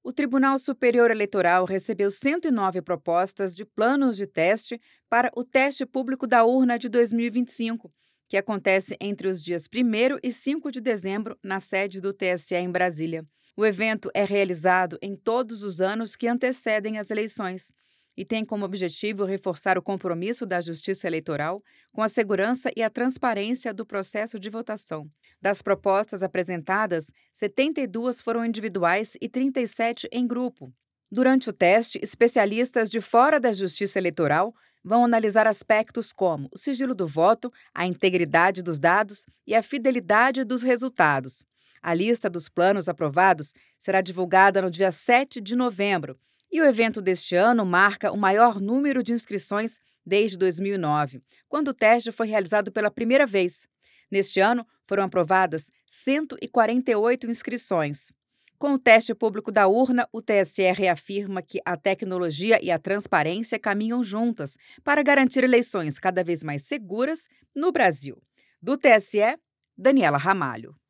O Tribunal Superior Eleitoral recebeu 109 propostas de planos de teste para o teste público da urna de 2025, que acontece entre os dias 1º e 5 de dezembro na sede do TSE em Brasília. O evento é realizado em todos os anos que antecedem as eleições e tem como objetivo reforçar o compromisso da Justiça Eleitoral com a segurança e a transparência do processo de votação. Das propostas apresentadas, 72 foram individuais e 37 em grupo. Durante o teste, especialistas de fora da Justiça Eleitoral vão analisar aspectos como o sigilo do voto, a integridade dos dados e a fidelidade dos resultados. A lista dos planos aprovados será divulgada no dia 7 de novembro. E o evento deste ano marca o maior número de inscrições desde 2009, quando o teste foi realizado pela primeira vez. Neste ano, foram aprovadas 148 inscrições. Com o teste público da urna, o TSE reafirma que a tecnologia e a transparência caminham juntas para garantir eleições cada vez mais seguras no Brasil. Do TSE, Daniela Ramalho.